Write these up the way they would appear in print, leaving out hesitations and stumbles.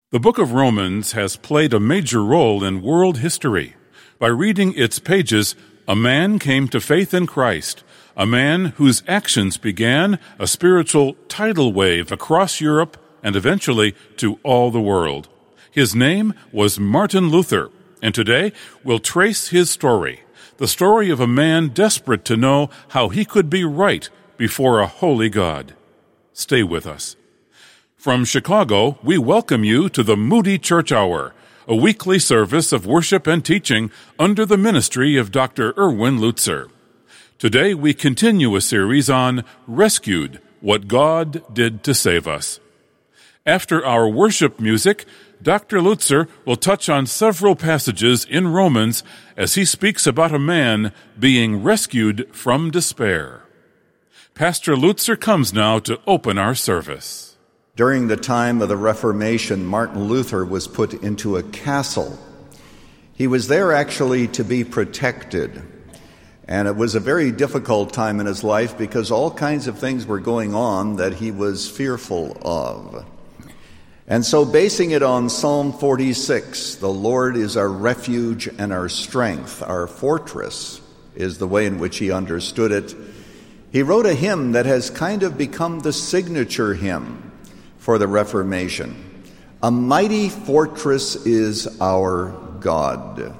The book of Romans has played a major role in world history. By reading its pages, a man came to faith in Christ, a man whose actions began a spiritual tidal wave across Europe and eventually to all the world. His name was Martin Luther, and today we'll trace his story, the story of a man desperate to know how he could be right before a holy God. Stay with us. From Chicago, we welcome you to the Moody Church Hour, a weekly service of worship and teaching under the ministry of Dr. Erwin Lutzer. Today we continue a series on Rescued, What God Did to Save Us. After our worship music, Dr. Lutzer will touch on several passages in Romans as he speaks about a man being rescued from despair. Pastor Lutzer comes now to open our service. During the time of the Reformation, Martin Luther was put into a castle. He was there actually to be protected. And it was a very difficult time in his life because all kinds of things were going on that he was fearful of. And so basing it on Psalm 46, the Lord is our refuge and our strength, our fortress, is the way in which he understood it. He wrote a hymn that has kind of become the signature hymn for the Reformation. A mighty fortress is our God.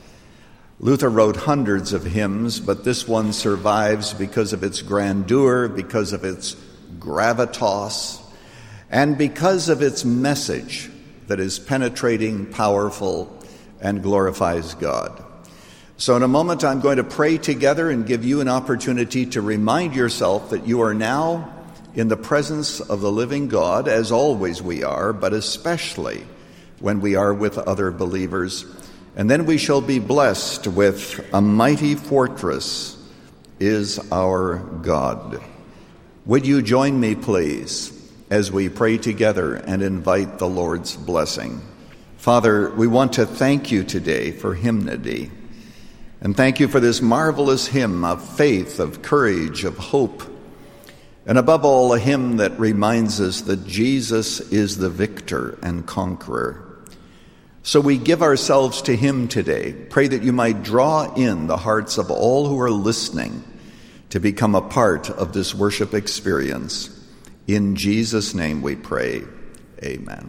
Luther wrote hundreds of hymns, but this one survives because of its grandeur, because of its gravitas, and because of its message that is penetrating, powerful, and glorifies God. So in a moment I'm going to pray together and give you an opportunity to remind yourself that you are now in the presence of the living God, as always we are, but especially when we are with other believers. And then we shall be blessed with a mighty fortress is our God. Would you join me, please, as we pray together and invite the Lord's blessing? Father, we want to thank you today for hymnody. And thank you for this marvelous hymn of faith, of courage, of hope, and above all, a hymn that reminds us that Jesus is the victor and conqueror. So we give ourselves to him today. Pray that you might draw in the hearts of all who are listening to become a part of this worship experience. In Jesus' name we pray. Amen.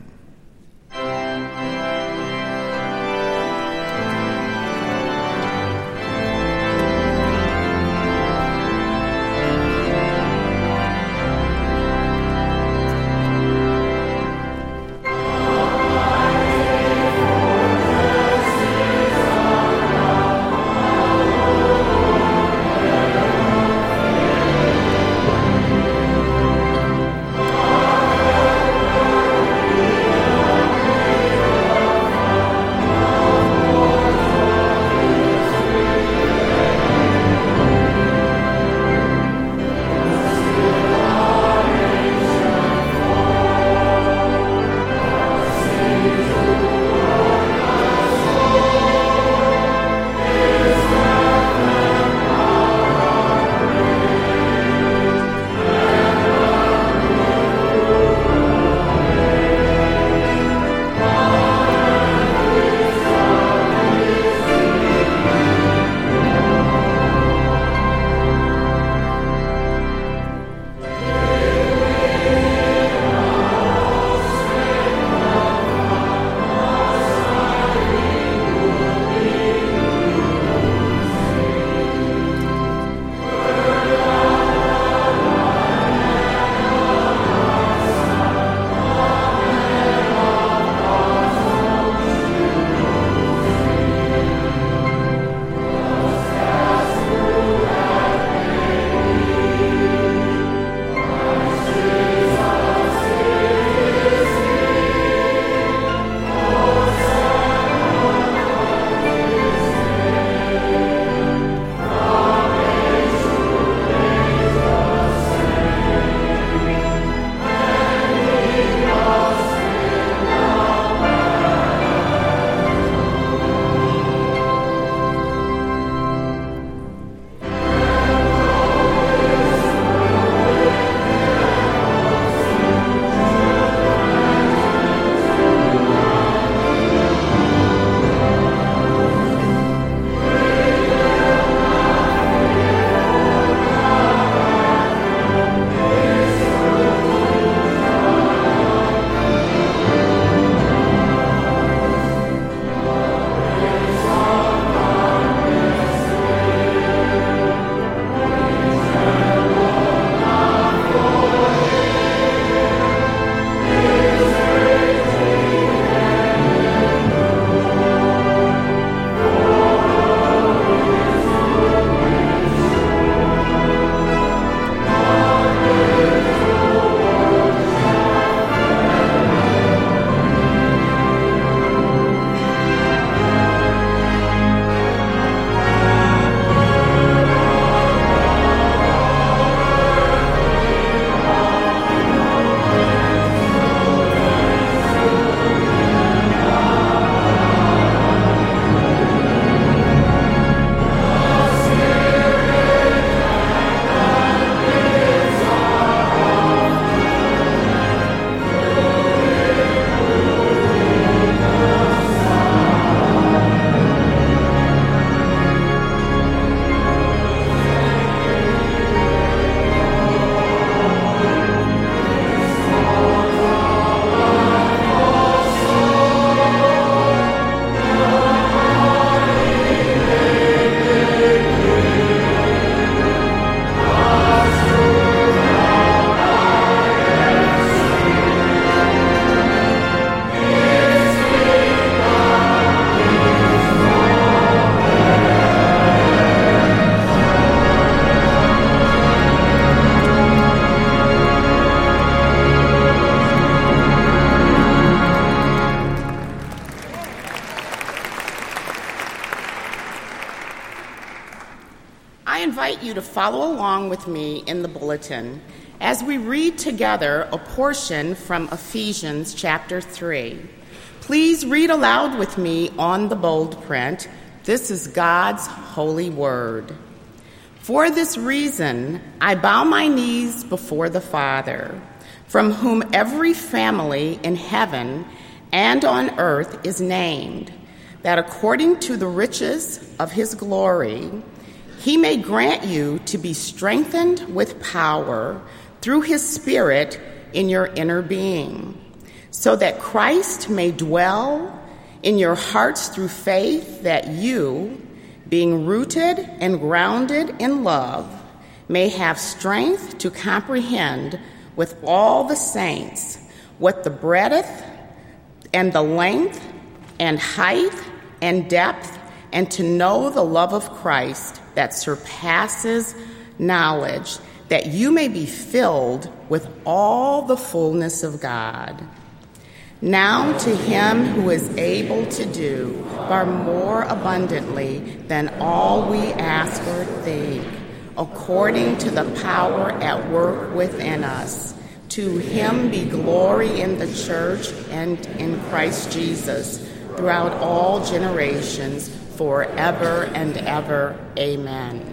invite you to follow along with me in the bulletin as we read together a portion from Ephesians chapter 3. Please read aloud with me on the bold print. This is God's holy word. For this reason, I bow my knees before the Father, from whom every family in heaven and on earth is named, that according to the riches of his glory, he may grant you to be strengthened with power through his Spirit in your inner being, so that Christ may dwell in your hearts through faith, that you, being rooted and grounded in love, may have strength to comprehend with all the saints what the breadth and the length and height and depth, and to know the love of Christ that surpasses knowledge, that you may be filled with all the fullness of God. Now to him who is able to do far more abundantly than all we ask or think, according to the power at work within us, to him be glory in the church and in Christ Jesus throughout all generations, forever and ever. Amen.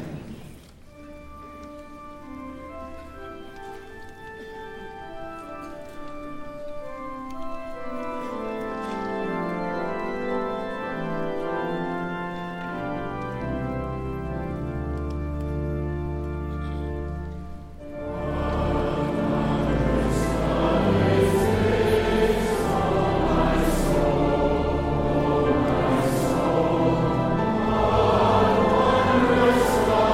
Lord.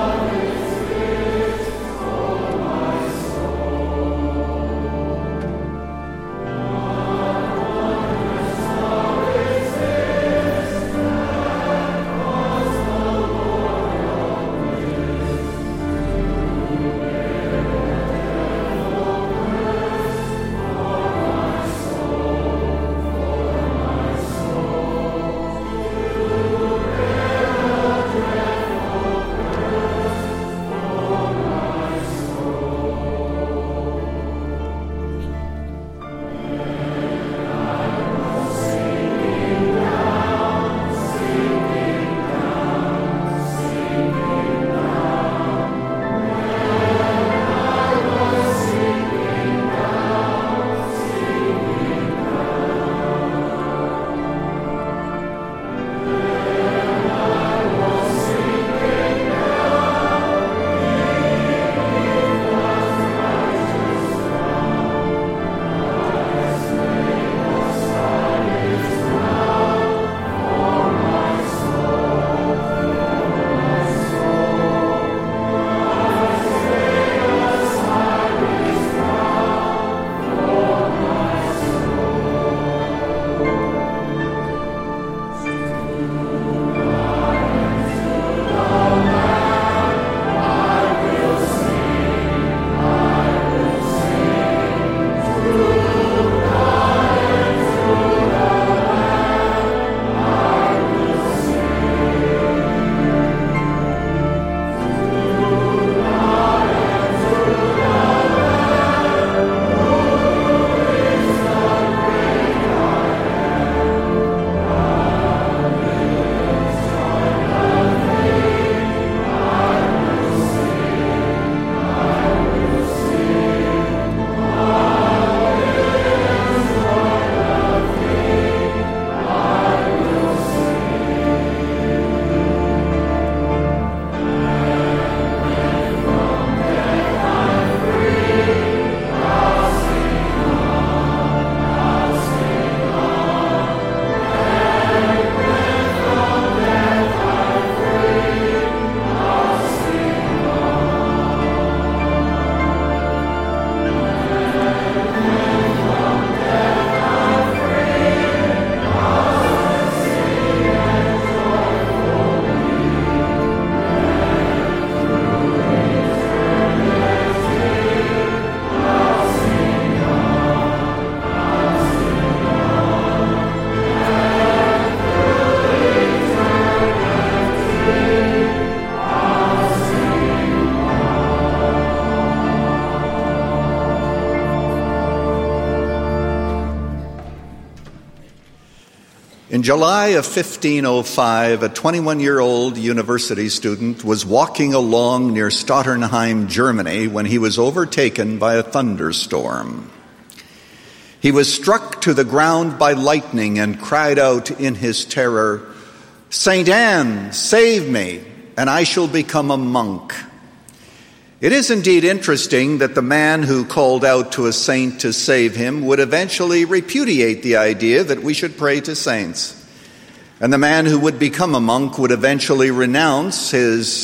In July of 1505, a 21-year-old university student was walking along near Stotternheim, Germany, when he was overtaken by a thunderstorm. He was struck to the ground by lightning and cried out in his terror, "Saint Anne, save me, and I shall become a monk." It is indeed interesting that the man who called out to a saint to save him would eventually repudiate the idea that we should pray to saints. And the man who would become a monk would eventually renounce his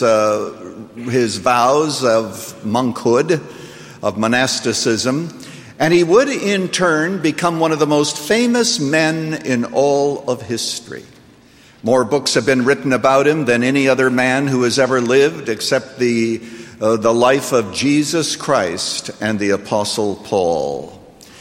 vows of monkhood, of monasticism, and he would in turn become one of the most famous men in all of history. More books have been written about him than any other man who has ever lived, except the life of Jesus Christ and the Apostle Paul.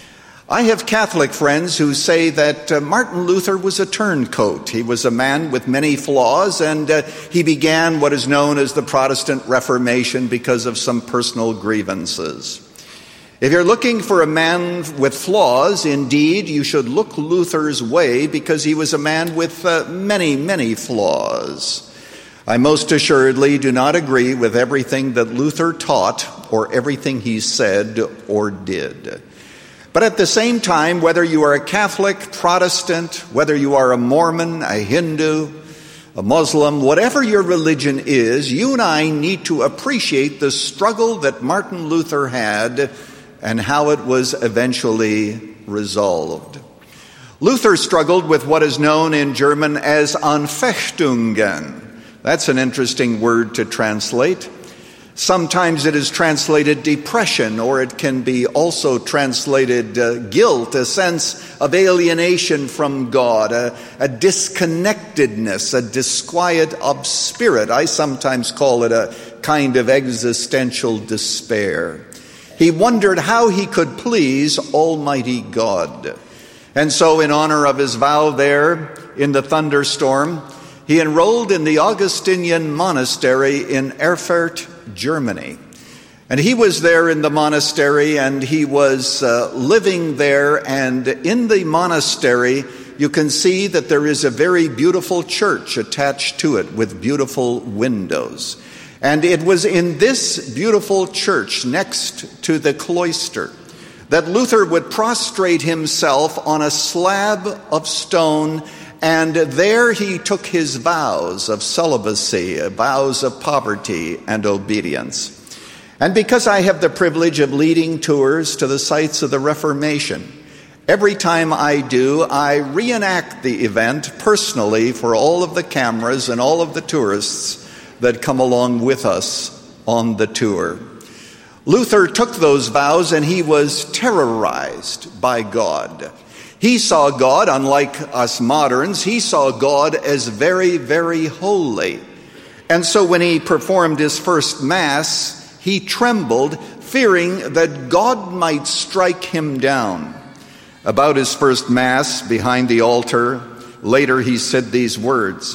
I have Catholic friends who say that Martin Luther was a turncoat. He was a man with many flaws, and he began what is known as the Protestant Reformation because of some personal grievances. If you're looking for a man with flaws, indeed, you should look Luther's way, because he was a man with many, many flaws. I most assuredly do not agree with everything that Luther taught or everything he said or did. But at the same time, whether you are a Catholic, Protestant, whether you are a Mormon, a Hindu, a Muslim, whatever your religion is, you and I need to appreciate the struggle that Martin Luther had and how it was eventually resolved. Luther struggled with what is known in German as Anfechtungen. That's an interesting word to translate. Sometimes it is translated depression, or it can be also translated guilt, a sense of alienation from God, a disconnectedness, a disquiet of spirit. I sometimes call it a kind of existential despair. He wondered how he could please Almighty God. And so, in honor of his vow there in the thunderstorm, he enrolled in the Augustinian monastery in Erfurt, Germany. And he was there in the monastery, and he was living there. And in the monastery, you can see that there is a very beautiful church attached to it with beautiful windows. And it was in this beautiful church next to the cloister that Luther would prostrate himself on a slab of stone, and there he took his vows of celibacy, vows of poverty and obedience. And because I have the privilege of leading tours to the sites of the Reformation, every time I do, I reenact the event personally for all of the cameras and all of the tourists that come along with us on the tour. Luther took those vows, and he was terrorized by God. He saw God, unlike us moderns, he saw God as very, very holy. And so when he performed his first Mass, he trembled, fearing that God might strike him down. About his first Mass behind the altar, later he said these words.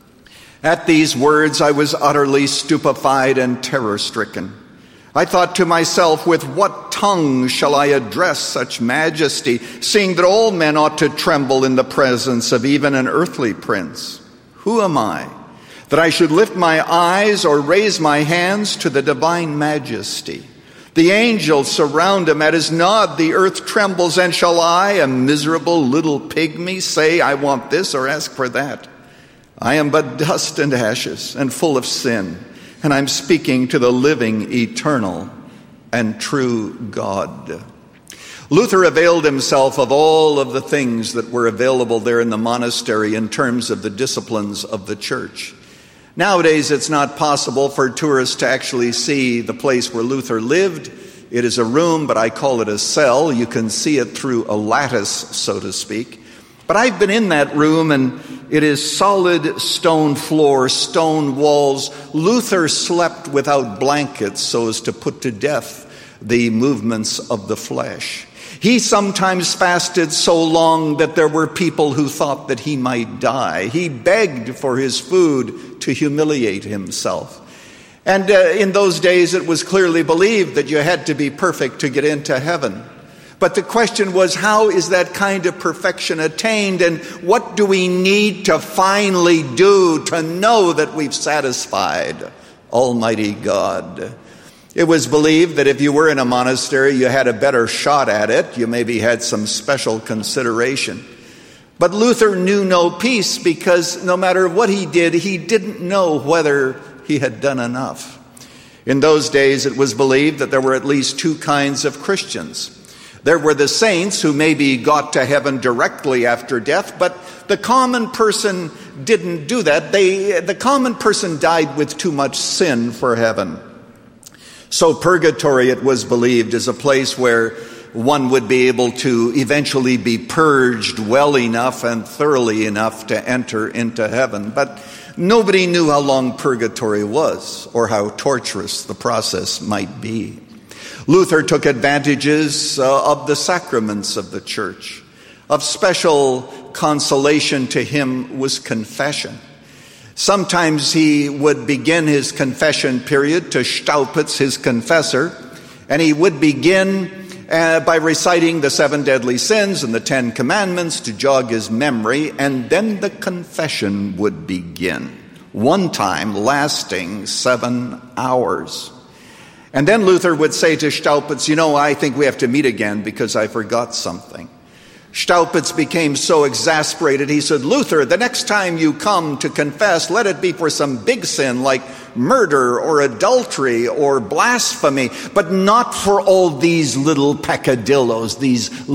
At these words, I was utterly stupefied and terror-stricken. I thought to myself, with what tongue shall I address such majesty, seeing that all men ought to tremble in the presence of even an earthly prince? Who am I, that I should lift my eyes or raise my hands to the divine majesty? The angels surround him. At his nod, the earth trembles. And shall I, a miserable little pygmy, say, I want this or ask for that? I am but dust and ashes and full of sin, and I'm speaking to the living, eternal, and true God. Luther availed himself of all of the things that were available there in the monastery in terms of the disciplines of the church. Nowadays, it's not possible for tourists to actually see the place where Luther lived. It is a room, but I call it a cell. You can see it through a lattice, so to speak. But I've been in that room, and it is solid stone floor, stone walls. Luther slept without blankets so as to put to death the movements of the flesh. He sometimes fasted so long that there were people who thought that he might die. He begged for his food to humiliate himself. And in those days, it was clearly believed that you had to be perfect to get into heaven. But the question was, how is that kind of perfection attained? And what do we need to finally do to know that we've satisfied Almighty God? It was believed that if you were in a monastery, you had a better shot at it. You maybe had some special consideration. But Luther knew no peace because no matter what he did, he didn't know whether he had done enough. In those days, it was believed that there were at least two kinds of Christians. There were the saints who maybe got to heaven directly after death, but the common person didn't do that. The common person died with too much sin for heaven. So purgatory, it was believed, is a place where one would be able to eventually be purged well enough and thoroughly enough to enter into heaven. But nobody knew how long purgatory was or how torturous the process might be. Luther took advantages of the sacraments of the church. Of special consolation to him was confession. Sometimes he would begin his confession period to Staupitz, his confessor, and he would begin by reciting the 7 deadly sins and the 10 commandments to jog his memory, and then the confession would begin, one time lasting 7 hours. And then Luther would say to Staupitz, I think we have to meet again because I forgot something. Staupitz became so exasperated, he said, Luther, the next time you come to confess, let it be for some big sin like murder or adultery or blasphemy, but not for all these little peccadillos, these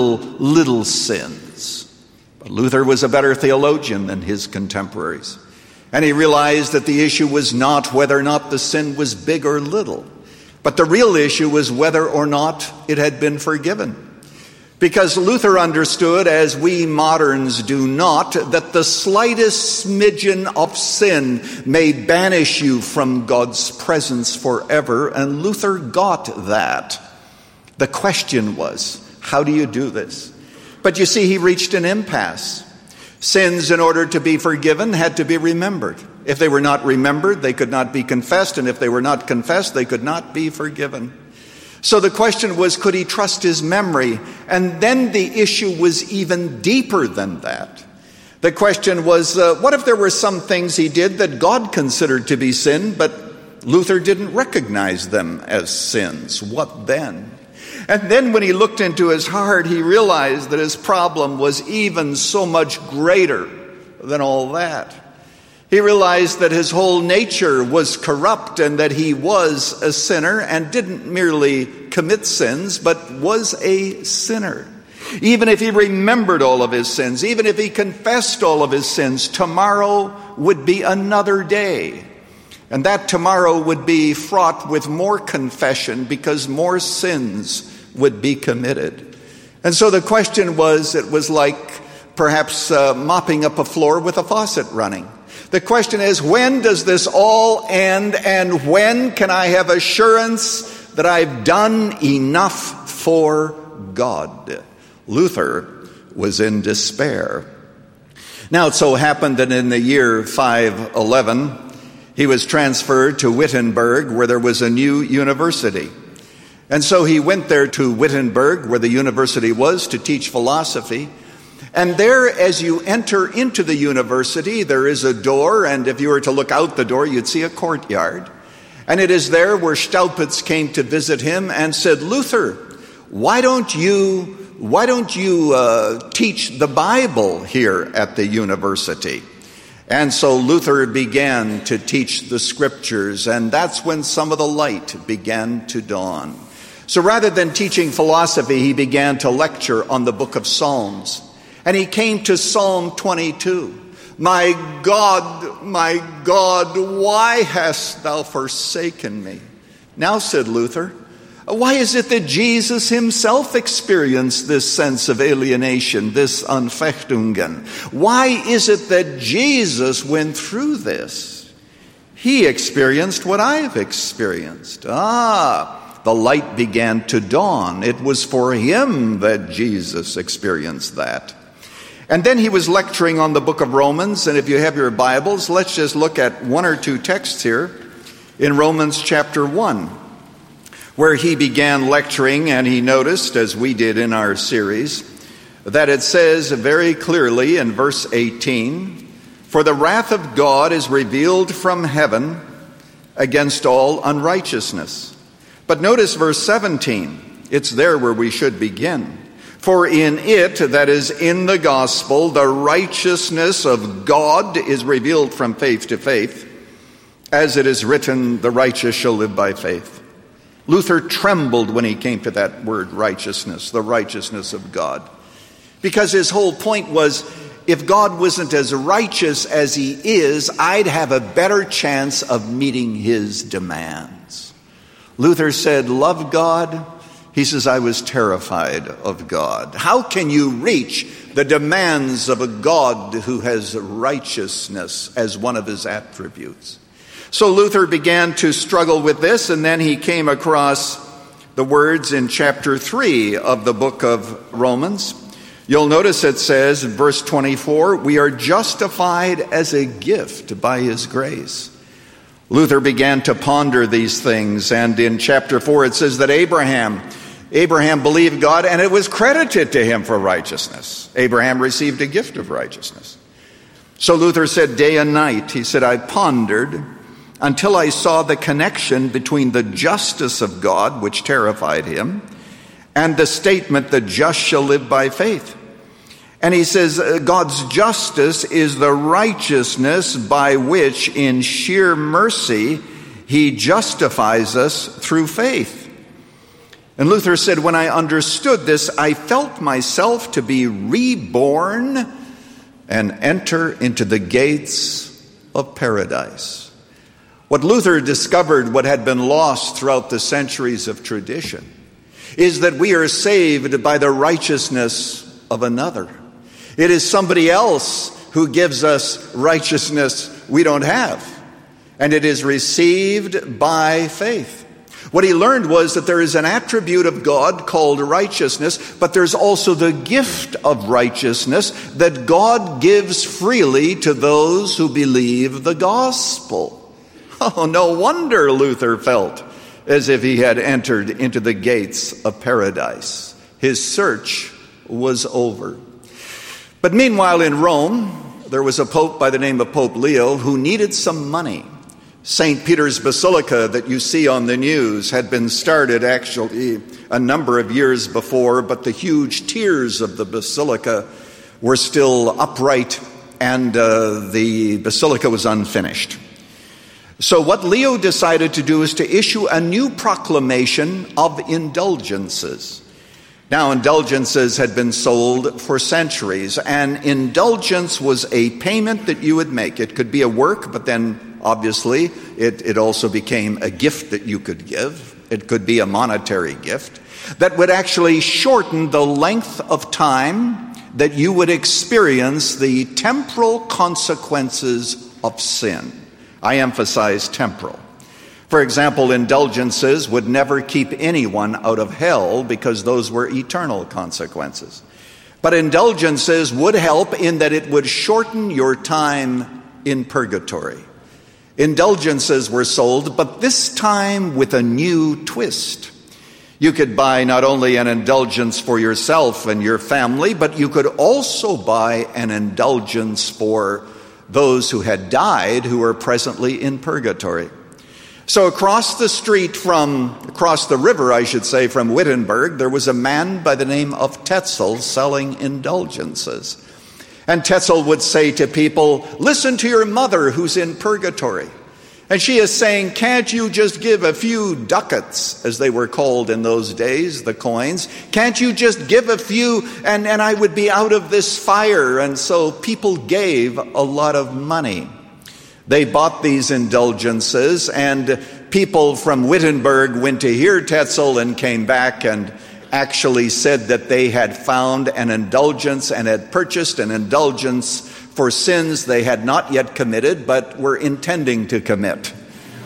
little sins. But Luther was a better theologian than his contemporaries. And he realized that the issue was not whether or not the sin was big or little, but the real issue was whether or not it had been forgiven. Because Luther understood, as we moderns do not, that the slightest smidgen of sin may banish you from God's presence forever, and Luther got that. The question was, how do you do this? But you see, he reached an impasse. Sins, in order to be forgiven, had to be remembered. If they were not remembered, they could not be confessed, and if they were not confessed, they could not be forgiven. So the question was, could he trust his memory? And then the issue was even deeper than that. The question was, what if there were some things he did that God considered to be sin, but Luther didn't recognize them as sins? What then? And then when he looked into his heart, he realized that his problem was even so much greater than all that. He realized that his whole nature was corrupt and that he was a sinner and didn't merely commit sins, but was a sinner. Even if he remembered all of his sins, even if he confessed all of his sins, tomorrow would be another day. And that tomorrow would be fraught with more confession because more sins would be committed. And so the question was, it was like perhaps mopping up a floor with a faucet running. The question is, when does this all end, and when can I have assurance that I've done enough for God? Luther was in despair. Now it so happened that in the year 511, he was transferred to Wittenberg, where there was a new university. And so he went there to Wittenberg, where the university was, to teach philosophy. And there, as you enter into the university, there is a door, and if you were to look out the door, you'd see a courtyard. And it is there where Staupitz came to visit him and said, Luther, why don't you teach the Bible here at the university? And so Luther began to teach the scriptures, and that's when some of the light began to dawn. So rather than teaching philosophy, he began to lecture on the book of Psalms. And he came to Psalm 22. My God, why hast thou forsaken me? Now, said Luther, why is it that Jesus himself experienced this sense of alienation, this Anfechtungen? Why is it that Jesus went through this? He experienced what I've experienced. The light began to dawn. It was for him that Jesus experienced that. And then he was lecturing on the book of Romans, and if you have your Bibles, let's just look at one or two texts here in Romans chapter 1. where he began lecturing, and he noticed, as we did in our series, that it says very clearly in verse 18, "For the wrath of God is revealed from heaven against all unrighteousness." But notice verse 17. It's there where we should begin. "For in it," that is in the gospel, "the righteousness of God is revealed from faith to faith, as it is written, the righteous shall live by faith." Luther trembled when he came to that word righteousness, the righteousness of God. Because his whole point was, if God wasn't as righteous as he is, I'd have a better chance of meeting his demands. Luther said, love God. He says, I was terrified of God. How can you reach the demands of a God who has righteousness as one of his attributes? So Luther began to struggle with this, and then he came across the words in chapter 3 of the book of Romans. You'll notice it says in verse 24, we are justified as a gift by his grace. Luther began to ponder these things, and in chapter 4 it says that Abraham believed God, and it was credited to him for righteousness. Abraham received a gift of righteousness. So Luther said, day and night, he said, I pondered until I saw the connection between the justice of God, which terrified him, and the statement, the just shall live by faith. And he says, God's justice is the righteousness by which, in sheer mercy, he justifies us through faith. And Luther said, when I understood this, I felt myself to be reborn and enter into the gates of paradise. What Luther discovered, what had been lost throughout the centuries of tradition, is that we are saved by the righteousness of another. It is somebody else who gives us righteousness we don't have. And it is received by faith. What he learned was that there is an attribute of God called righteousness, but there's also the gift of righteousness that God gives freely to those who believe the gospel. Oh, no wonder Luther felt as if he had entered into the gates of paradise. His search was over. But meanwhile in Rome, there was a pope by the name of Pope Leo who needed some money. St. Peter's Basilica that you see on the news had been started actually a number of years before, but the huge tiers of the basilica were still upright, and the basilica was unfinished. So what Leo decided to do is to issue a new proclamation of indulgences. Now, indulgences had been sold for centuries. An indulgence was a payment that you would make. It could be a work, but then obviously it also became a gift that you could give. It could be a monetary gift that would actually shorten the length of time that you would experience the temporal consequences of sin. I emphasize temporal. For example, indulgences would never keep anyone out of hell because those were eternal consequences. But indulgences would help in that it would shorten your time in purgatory. Indulgences were sold, but this time with a new twist. You could buy not only an indulgence for yourself and your family, but you could also buy an indulgence for those who had died who were presently in purgatory. So across the river, I should say, from Wittenberg, there was a man by the name of Tetzel selling indulgences. And Tetzel would say to people, listen to your mother who's in purgatory. And she is saying, can't you just give a few ducats, as they were called in those days, the coins? Can't you just give a few and I would be out of this fire? And so people gave a lot of money. They bought these indulgences, and people from Wittenberg went to hear Tetzel and came back and actually said that they had found an indulgence and had purchased an indulgence for sins they had not yet committed but were intending to commit.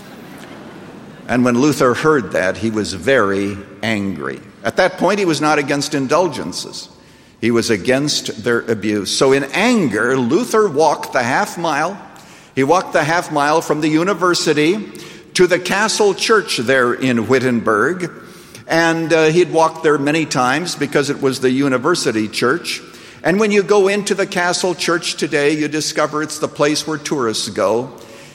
And when Luther heard that, he was very angry. At that point, he was not against indulgences. He was against their abuse. So in anger, Luther walked the half mile. He walked the half mile from the university to the Castle Church there in Wittenberg. And he'd walked there many times because it was the university church. And when you go into the Castle Church today, you discover it's the place where tourists go.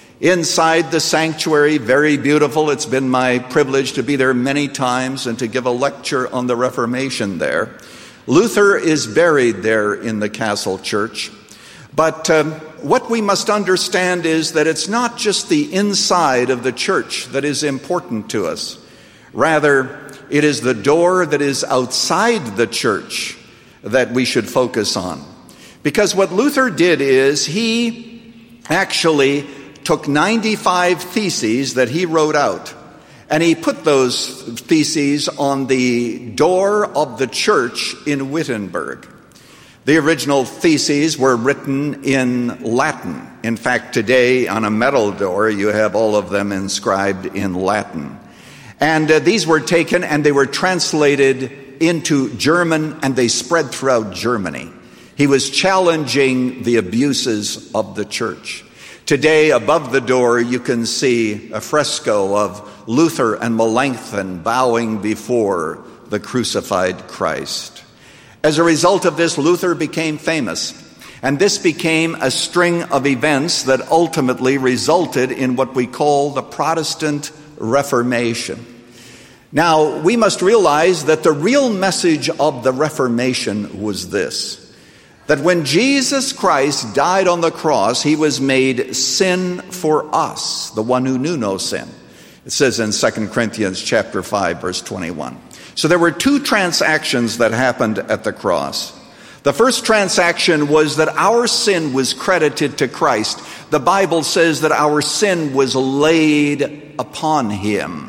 Inside the sanctuary, very beautiful. It's been my privilege to be there many times and to give a lecture on the Reformation there. Luther is buried there in the Castle Church. But what we must understand is that it's not just the inside of the church that is important to us. Rather, it is the door that is outside the church that we should focus on. Because what Luther did is he actually took 95 theses that he wrote out, and he put those theses on the door of the church in Wittenberg. The original theses were written in Latin. In fact, today on a metal door, you have all of them inscribed in Latin. And these were taken and they were translated into German, and they spread throughout Germany. He was challenging the abuses of the church. Today, above the door, you can see a fresco of Luther and Melanchthon bowing before the crucified Christ. As a result of this, Luther became famous, and this became a string of events that ultimately resulted in what we call the Protestant Reformation. Now, we must realize that the real message of the Reformation was this: that when Jesus Christ died on the cross, he was made sin for us, the one who knew no sin. It says in 2 Corinthians chapter 5, verse 21. So there were two transactions that happened at the cross. The first transaction was that our sin was credited to Christ. The Bible says that our sin was laid upon him.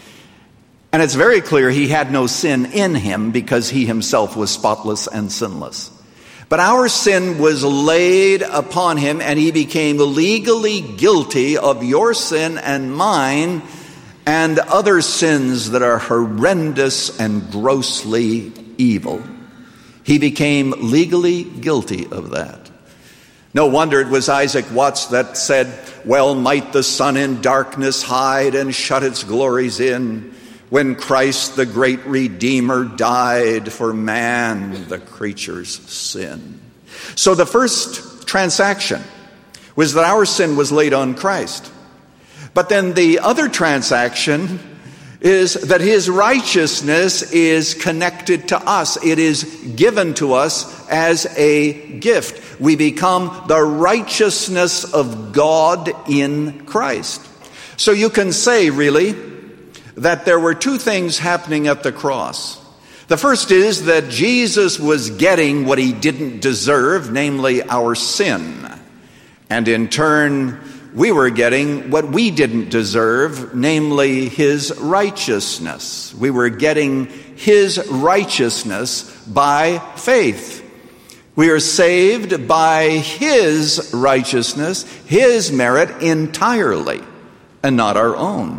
And it's very clear he had no sin in him because he himself was spotless and sinless. But our sin was laid upon him, and he became legally guilty of your sin and mine and other sins that are horrendous and grossly evil. He became legally guilty of that. No wonder it was Isaac Watts that said, "Well might the sun in darkness hide and shut its glories in, when Christ the great Redeemer died for man, the creature's sin." So the first transaction was that our sin was laid on Christ. But then the other transaction is that his righteousness is connected to us. It is given to us as a gift. We become the righteousness of God in Christ. So you can say, really, that there were two things happening at the cross. The first is that Jesus was getting what he didn't deserve, namely our sin. And in turn, we were getting what we didn't deserve, namely his righteousness. We were getting his righteousness by faith. We are saved by his righteousness, his merit entirely, and not our own.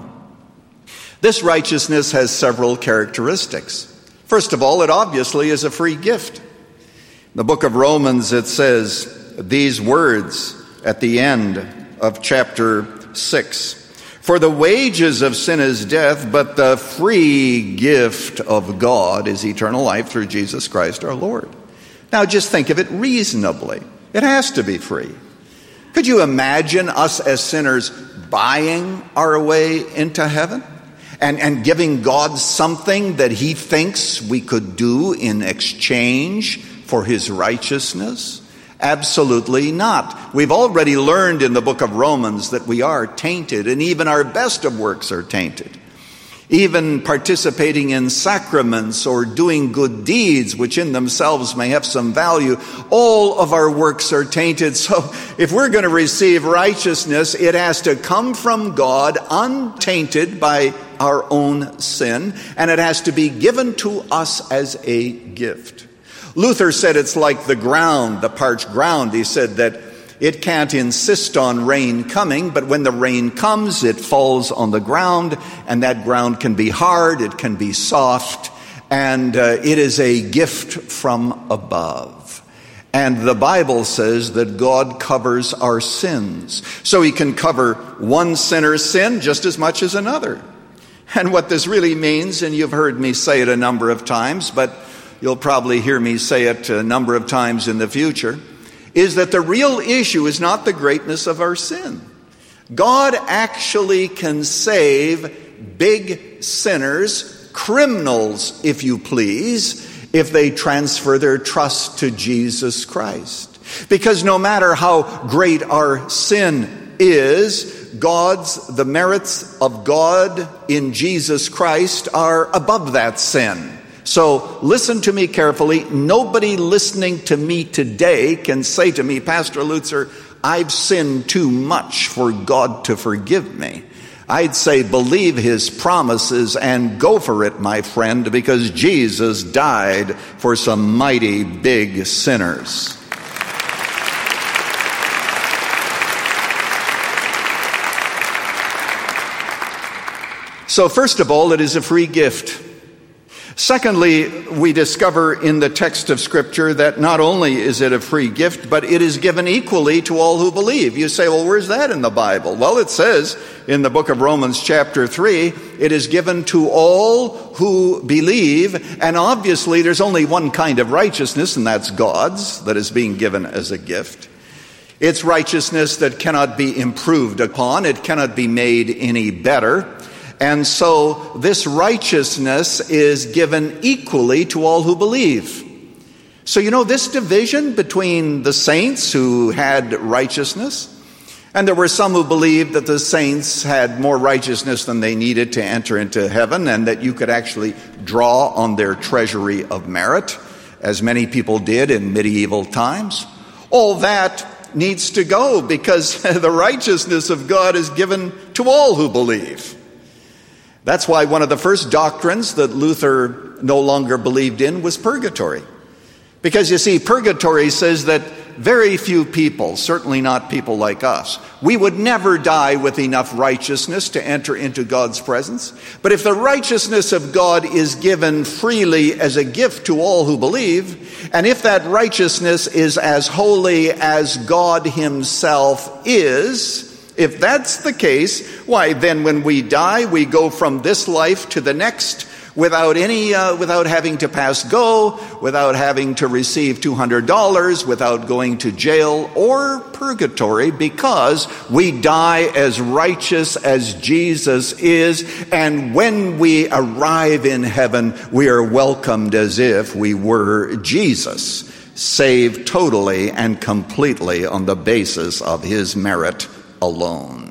This righteousness has several characteristics. First of all, it obviously is a free gift. In the book of Romans, it says these words at the end of chapter 6. "For the wages of sin is death, but the free gift of God is eternal life through Jesus Christ our Lord." Now just think of it reasonably. It has to be free. Could you imagine us as sinners buying our way into heaven? And giving God something that he thinks we could do in exchange for his righteousness? Absolutely not. We've already learned in the book of Romans that we are tainted, and even our best of works are tainted. Even participating in sacraments or doing good deeds, which in themselves may have some value, all of our works are tainted. So if we're going to receive righteousness, it has to come from God, untainted by our own sin, and it has to be given to us as a gift. Luther said it's like the ground, the parched ground. He said that it can't insist on rain coming, but when the rain comes, it falls on the ground, and that ground can be hard, it can be soft, and it is a gift from above. And the Bible says that God covers our sins. So he can cover one sinner's sin just as much as another. And what this really means, and you've heard me say it a number of times, but you'll probably hear me say it a number of times in the future, is that the real issue is not the greatness of our sin. God actually can save big sinners, criminals, if you please, if they transfer their trust to Jesus Christ. Because no matter how great our sin is, the merits of God in Jesus Christ are above that sin. So listen to me carefully. Nobody listening to me today can say to me, Pastor Lutzer, I've sinned too much for God to forgive me. I'd say believe his promises and go for it, my friend, because Jesus died for some mighty big sinners. So first of all, it is a free gift. Secondly, we discover in the text of Scripture that not only is it a free gift, but it is given equally to all who believe. You say, well, where's that in the Bible? Well, it says in the book of Romans chapter 3, it is given to all who believe. And obviously, there's only one kind of righteousness, and that's God's, that is being given as a gift. It's righteousness that cannot be improved upon. It cannot be made any better. And so this righteousness is given equally to all who believe. So this division between the saints who had righteousness, and there were some who believed that the saints had more righteousness than they needed to enter into heaven, and that you could actually draw on their treasury of merit, as many people did in medieval times. All that needs to go, because the righteousness of God is given to all who believe. That's why one of the first doctrines that Luther no longer believed in was purgatory. Because you see, purgatory says that very few people, certainly not people like us, we would never die with enough righteousness to enter into God's presence. But if the righteousness of God is given freely as a gift to all who believe, and if that righteousness is as holy as God himself is, if that's the case, why then when we die, we go from this life to the next without having to pass go, without having to receive $200, without going to jail or purgatory, because we die as righteous as Jesus is. And when we arrive in heaven, we are welcomed as if we were Jesus, saved totally and completely on the basis of his merit alone.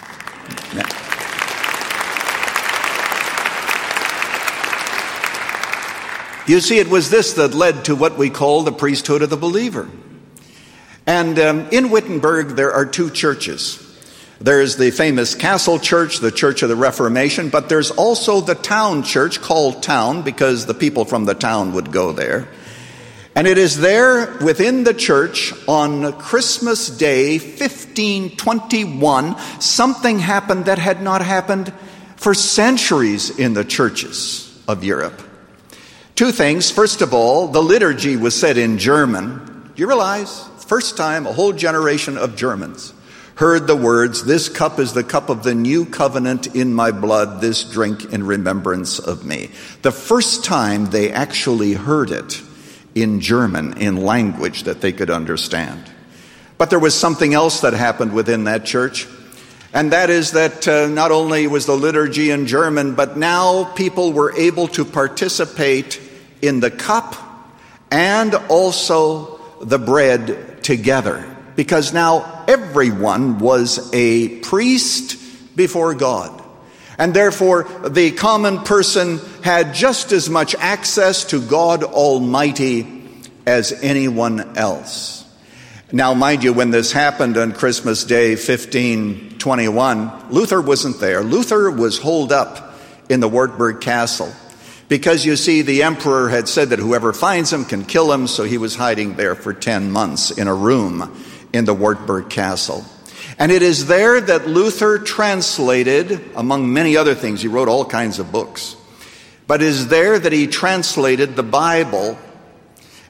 You see, it was this that led to what we call the priesthood of the believer. And in Wittenberg, there are two churches. There's the famous Castle Church, the Church of the Reformation, but there's also the town church, called Town because the people from the town would go there. And it is there within the church on Christmas Day, 1521, something happened that had not happened for centuries in the churches of Europe. Two things. First of all, the liturgy was said in German. Do you realize? First time a whole generation of Germans heard the words, "This cup is the cup of the new covenant in my blood, this drink in remembrance of me." The first time they actually heard it in German, in language that they could understand. But there was something else that happened within that church, and that is that not only was the liturgy in German, but now people were able to participate in the cup and also the bread together, because now everyone was a priest before God. And therefore, the common person had just as much access to God Almighty as anyone else. Now, mind you, when this happened on Christmas Day, 1521, Luther wasn't there. Luther was holed up in the Wartburg Castle because, you see, the emperor had said that whoever finds him can kill him, so he was hiding there for 10 months in a room in the Wartburg Castle. And it is there that Luther translated, among many other things, he wrote all kinds of books, but it is there that he translated the Bible.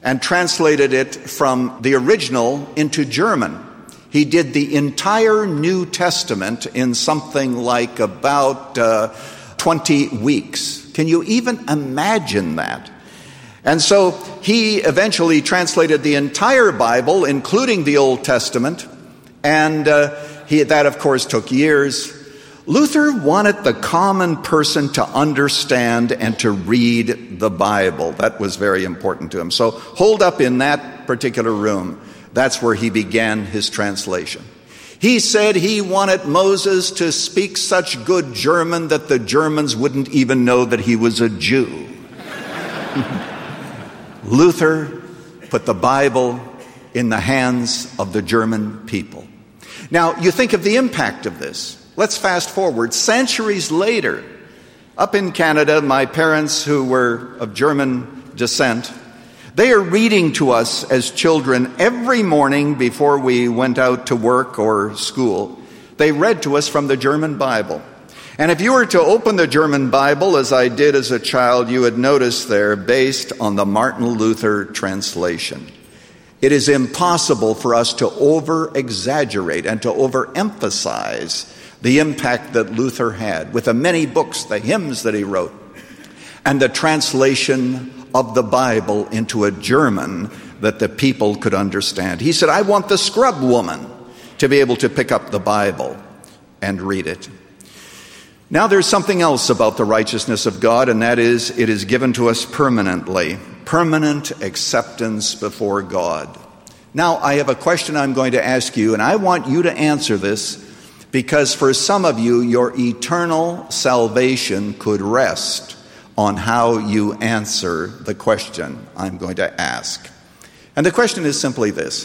and translated it from the original into German. He did the entire New Testament in something like about 20 weeks. Can you even imagine that? And so he eventually translated the entire Bible, including the Old Testament, and that, of course, took years. Luther wanted the common person to understand and to read the Bible. That was very important to him. So holed up in that particular room, that's where he began his translation. He said he wanted Moses to speak such good German that the Germans wouldn't even know that he was a Jew. Luther put the Bible in the hands of the German people. Now, you think of the impact of this. Let's fast forward. Centuries later, up in Canada, my parents, who were of German descent, they are reading to us as children every morning before we went out to work or school. They read to us from the German Bible. And if you were to open the German Bible, as I did as a child, you would notice there, based on the Martin Luther translation. It is impossible for us to over-exaggerate and to overemphasize the impact that Luther had with the many books, the hymns that he wrote, and the translation of the Bible into a German that the people could understand. He said, I want the scrub woman to be able to pick up the Bible and read it. Now there's something else about the righteousness of God, and that is, it is given to us permanently. Permanent acceptance before God. Now I have a question I'm going to ask you, and I want you to answer this, because for some of you, your eternal salvation could rest on how you answer the question I'm going to ask. And the question is simply this.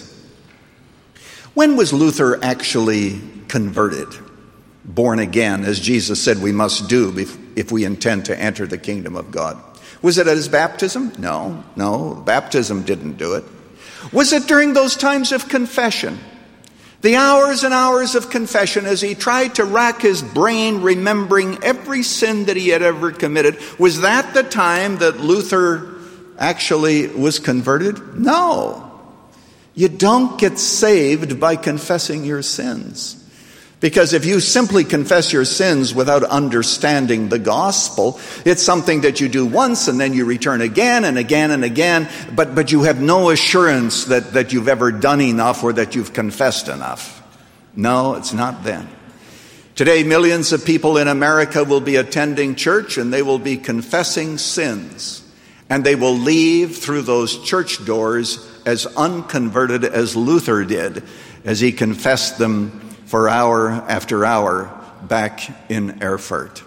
When was Luther actually converted? Born again, as Jesus said we must do if we intend to enter the kingdom of God. Was it at his baptism? No, baptism didn't do it. Was it during those times of confession? The hours and hours of confession as he tried to rack his brain remembering every sin that he had ever committed. Was that the time that Luther actually was converted? No. You don't get saved by confessing your sins. Because if you simply confess your sins without understanding the gospel, it's something that you do once and then you return again and again and again, but you have no assurance that you've ever done enough or that you've confessed enough. No, it's not then. Today, millions of people in America will be attending church and they will be confessing sins. And they will leave through those church doors as unconverted as Luther did, as he confessed them for hour after hour back in Erfurt.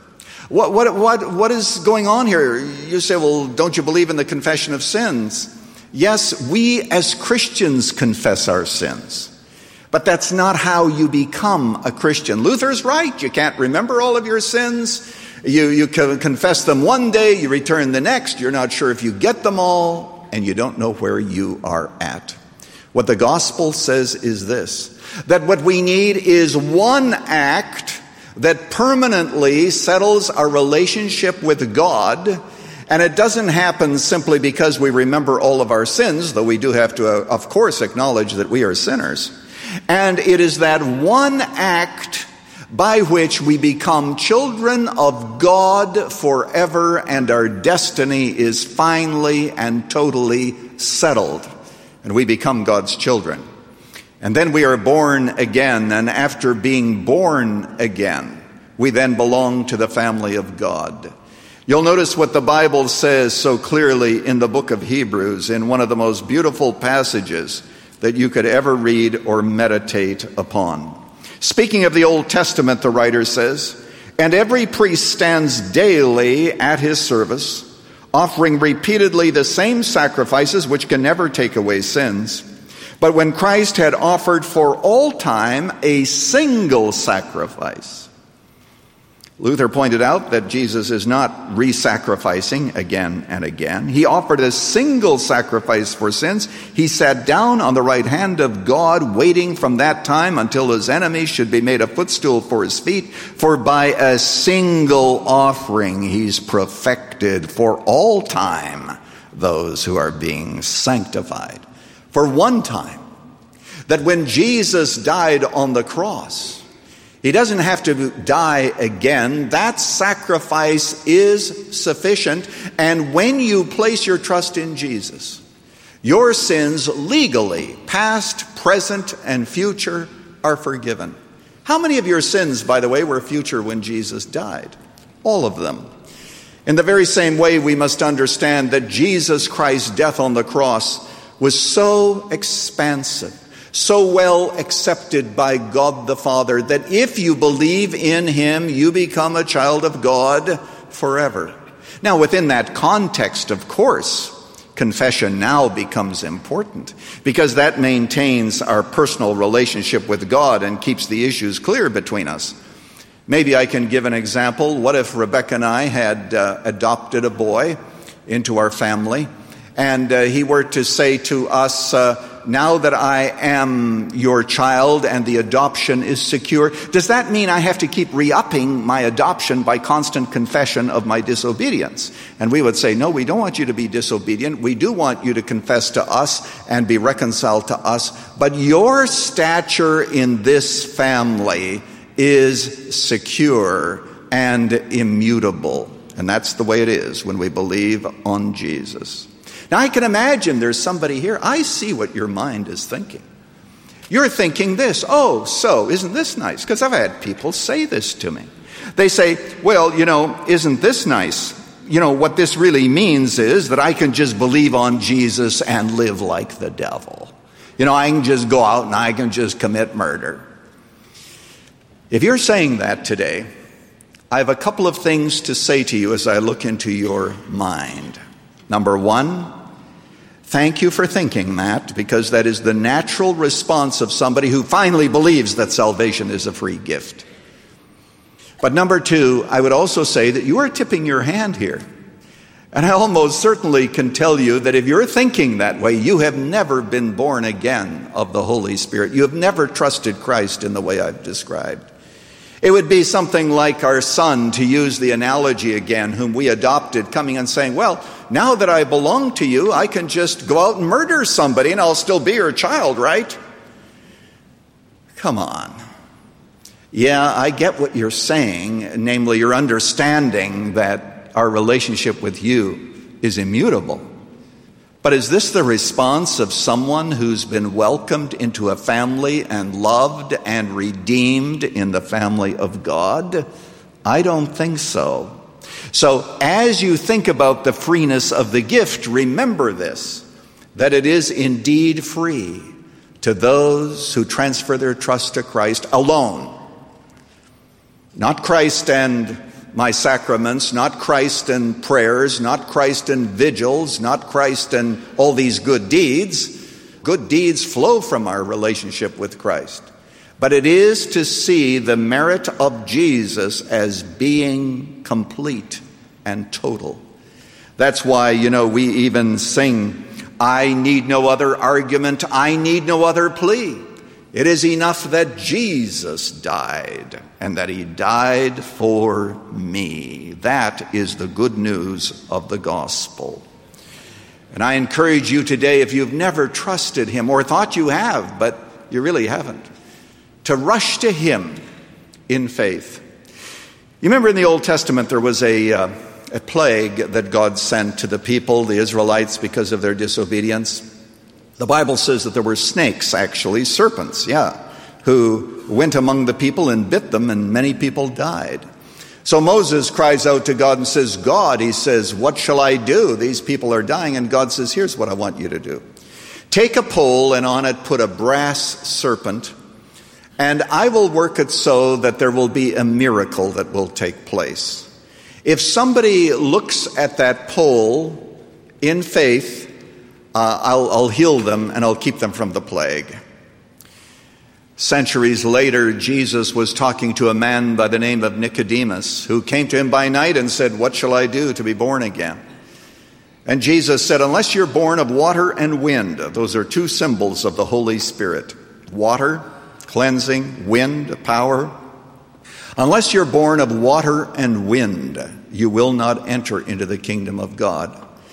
What is going on here? You say, well, don't you believe in the confession of sins? Yes, we as Christians confess our sins. But that's not how you become a Christian. Luther's right. You can't remember all of your sins. You confess them one day, you return the next. You're not sure if you get them all, and you don't know where you are at. What the gospel says is this, that what we need is one act that permanently settles our relationship with God. And it doesn't happen simply because we remember all of our sins, though we do have to, of course, acknowledge that we are sinners. And it is that one act by which we become children of God forever, and our destiny is finally and totally settled. And we become God's children. And then we are born again, and after being born again, we then belong to the family of God. You'll notice what the Bible says so clearly in the book of Hebrews, in one of the most beautiful passages that you could ever read or meditate upon. Speaking of the Old Testament, the writer says, "And every priest stands daily at his service, offering repeatedly the same sacrifices which can never take away sins. But when Christ had offered for all time a single sacrifice," Luther pointed out that Jesus is not re-sacrificing again and again. He offered a single sacrifice for sins. He sat down on the right hand of God, waiting from that time until his enemies should be made a footstool for his feet. For by a single offering he's perfected for all time those who are being sanctified. For one time, that when Jesus died on the cross, he doesn't have to die again. That sacrifice is sufficient. And when you place your trust in Jesus, your sins legally, past, present, and future, are forgiven. How many of your sins, by the way, were future when Jesus died? All of them. In the very same way, we must understand that Jesus Christ's death on the cross was so expansive, so well accepted by God the Father, that if you believe in him, you become a child of God forever. Now, within that context, of course, confession now becomes important, because that maintains our personal relationship with God and keeps the issues clear between us. Maybe I can give an example. What if Rebecca and I had adopted a boy into our family, and he were to say to us, now that I am your child and the adoption is secure, does that mean I have to keep re-upping my adoption by constant confession of my disobedience? And we would say, no, we don't want you to be disobedient. We do want you to confess to us and be reconciled to us. But your stature in this family is secure and immutable. And that's the way it is when we believe on Jesus. Now, I can imagine there's somebody here. I see what your mind is thinking. You're thinking this, oh, so isn't this nice? Because I've had people say this to me. They say, well, isn't this nice? What this really means is that I can just believe on Jesus and live like the devil. I can just go out and I can just commit murder. If you're saying that today, I have a couple of things to say to you as I look into your mind. Number one, thank you for thinking that, because that is the natural response of somebody who finally believes that salvation is a free gift. But number two, I would also say that you are tipping your hand here. And I almost certainly can tell you that if you're thinking that way, you have never been born again of the Holy Spirit. You have never trusted Christ in the way I've described. It would be something like our son, to use the analogy again, whom we adopted, coming and saying, well, now that I belong to you, I can just go out and murder somebody and I'll still be your child, right? Come on. Yeah, I get what you're saying, namely you're understanding that our relationship with you is immutable. But is this the response of someone who's been welcomed into a family and loved and redeemed in the family of God? I don't think so. So as you think about the freeness of the gift, remember this, that it is indeed free to those who transfer their trust to Christ alone. Not Christ and my sacraments, not Christ and prayers, not Christ and vigils, not Christ and all these good deeds. Good deeds flow from our relationship with Christ. But it is to see the merit of Jesus as being complete and total. That's why, we even sing, I need no other argument, I need no other plea. It is enough that Jesus died, and that he died for me. That is the good news of the gospel. And I encourage you today, if you've never trusted him, or thought you have, but you really haven't, to rush to him in faith. You remember in the Old Testament there was a plague that God sent to the people, the Israelites, because of their disobedience. The Bible says that there were snakes, actually, serpents, who went among the people and bit them, and many people died. So Moses cries out to God and says, God, he says, what shall I do? These people are dying. And God says, here's what I want you to do. Take a pole and on it put a brass serpent, and I will work it so that there will be a miracle that will take place. If somebody looks at that pole in faith, I'll heal them and I'll keep them from the plague. Centuries later, Jesus was talking to a man by the name of Nicodemus, who came to him by night and said, what shall I do to be born again? And Jesus said, unless you're born of water and wind, those are two symbols of the Holy Spirit. Water, cleansing, wind, power. Unless you're born of water and wind, you will not enter into the kingdom of God.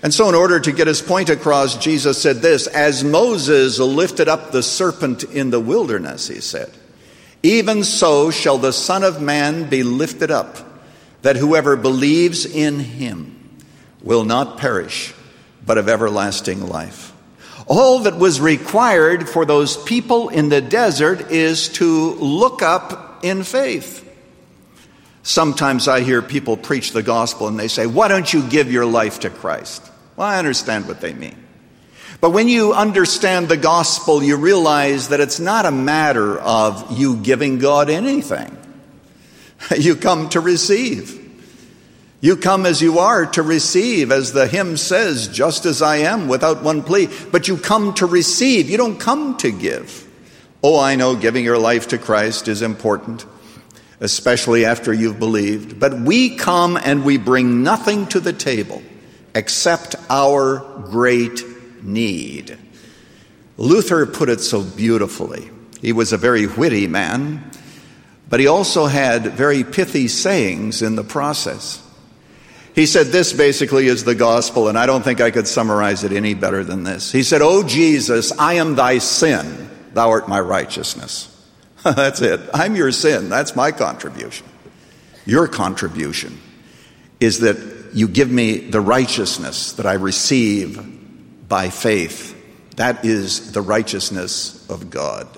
And so in order to get his point across, Jesus said this, as Moses lifted up the serpent in the wilderness, he said, even so shall the Son of Man be lifted up, that whoever believes in him will not perish, but have everlasting life. All that was required for those people in the desert is to look up in faith. Sometimes I hear people preach the gospel and they say, why don't you give your life to Christ? Well, I understand what they mean. But when you understand the gospel, you realize that it's not a matter of you giving God anything. You come to receive. You come as you are to receive, as the hymn says, just as I am, without one plea. But you come to receive. You don't come to give. Oh, I know giving your life to Christ is important, especially after you've believed. But we come and we bring nothing to the table except our great need. Luther put it so beautifully. He was a very witty man, but he also had very pithy sayings in the process. He said this basically is the gospel, and I don't think I could summarize it any better than this. He said, "O Jesus, I am thy sin, thou art my righteousness." That's it. I'm your sin. That's my contribution. Your contribution is that you give me the righteousness that I receive by faith. That is the righteousness of God.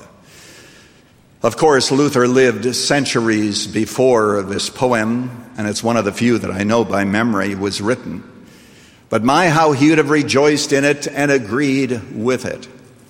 Of course, Luther lived centuries before this poem, and it's one of the few that I know by memory was written. But my, how he would have rejoiced in it and agreed with it.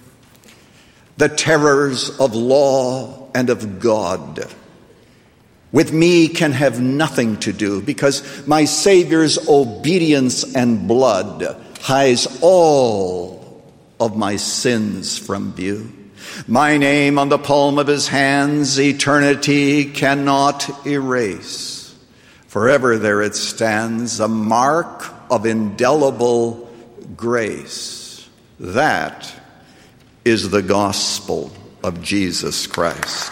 The terrors of law and of God with me can have nothing to do, because my Savior's obedience and blood hides all of my sins from view. My name on the palm of his hands eternity cannot erase. Forever there it stands, a mark of indelible grace. That is the gospel of Jesus Christ.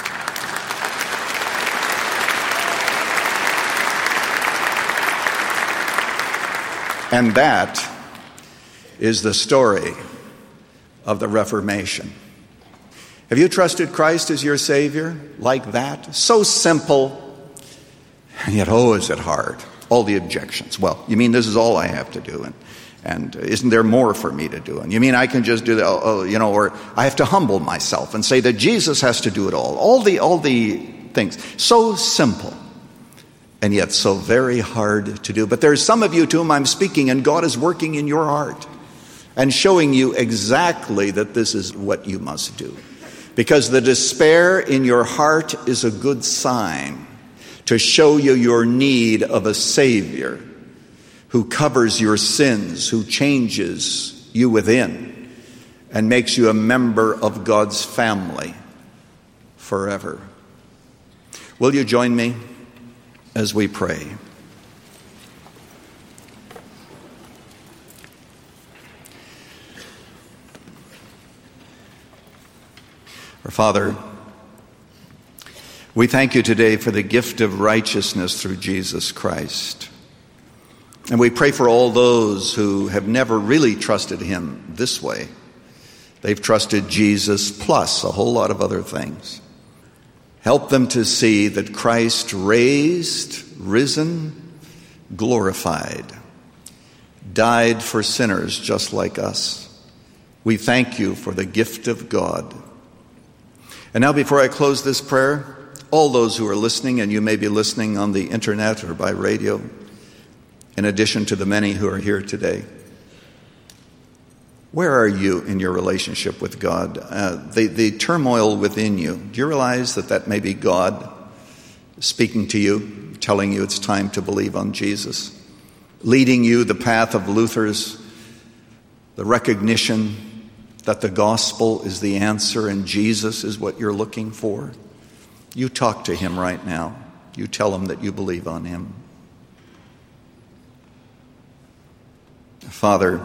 And that is the story of the Reformation. Have you trusted Christ as your Savior like that? So simple, and yet, oh, is it hard? All the objections. Well, you mean this is all I have to do? And isn't there more for me to do? And you mean I can just do that? Or I have to humble myself and say that Jesus has to do it all. All the things. So simple, and yet so very hard to do. But there's some of you to whom I'm speaking, and God is working in your heart and showing you exactly that this is what you must do. Because the despair in your heart is a good sign to show you your need of a Savior who covers your sins, who changes you within and makes you a member of God's family forever. Will you join me as we pray? Our Father, we thank you today for the gift of righteousness through Jesus Christ. And we pray for all those who have never really trusted him this way. They've trusted Jesus plus a whole lot of other things. Help them to see that Christ raised, risen, glorified, died for sinners just like us. We thank you for the gift of God. And now, before I close this prayer, all those who are listening, and you may be listening on the internet or by radio, in addition to the many who are here today, where are you in your relationship with God? The turmoil within you, do you realize that may be God speaking to you, telling you it's time to believe on Jesus, leading you the path of Luther's, the recognition that the gospel is the answer and Jesus is what you're looking for? You talk to him right now. You tell him that you believe on him. Father,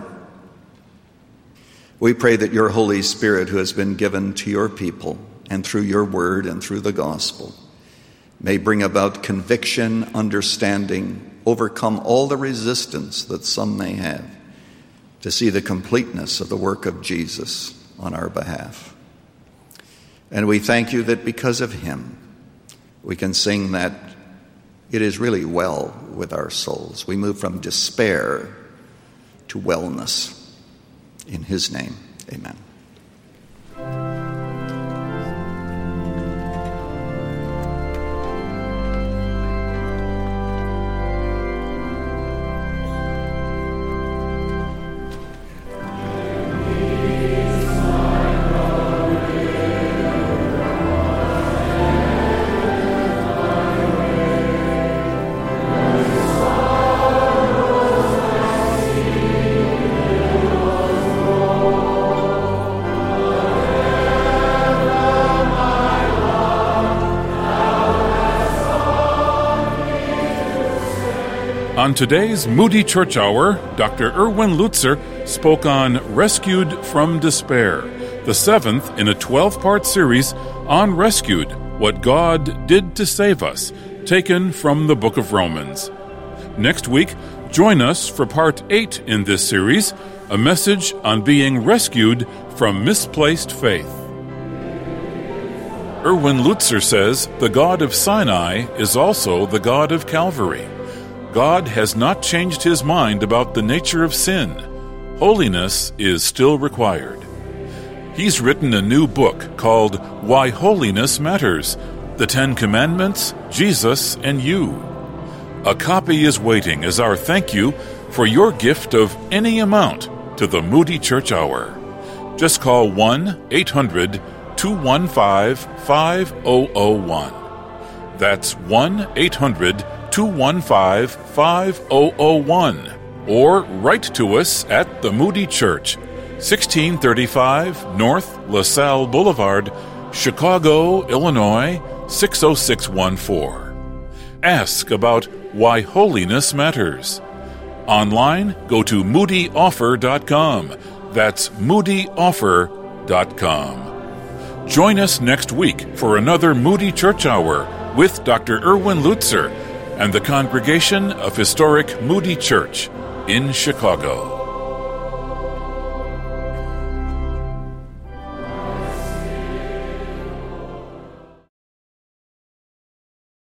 we pray that your Holy Spirit, who has been given to your people and through your word and through the gospel, may bring about conviction, understanding, overcome all the resistance that some may have, to see the completeness of the work of Jesus on our behalf. And we thank you that because of him, we can sing that it is really well with our souls. We move from despair to wellness. In his name, amen. On today's Moody Church Hour, Dr. Erwin Lutzer spoke on Rescued from Despair, the seventh in a 12-part series on Rescued, What God Did to Save Us, taken from the book of Romans. Next week, join us for part 8 in this series, a message on being rescued from misplaced faith. Erwin Lutzer says the God of Sinai is also the God of Calvary. God has not changed his mind about the nature of sin. Holiness is still required. He's written a new book called Why Holiness Matters: The 10 Commandments, Jesus, and You. A copy is waiting as our thank you for your gift of any amount to the Moody Church Hour. Just call 1-800-215-5001. That's 1-800-215-5001. Or write to us at the Moody Church, 1635 North LaSalle Boulevard, Chicago, Illinois, 60614. Ask about why holiness matters. Online, go to moodyoffer.com. That's moodyoffer.com. Join us next week for another Moody Church Hour with Dr. Erwin Lutzer and the congregation of historic Moody Church in Chicago.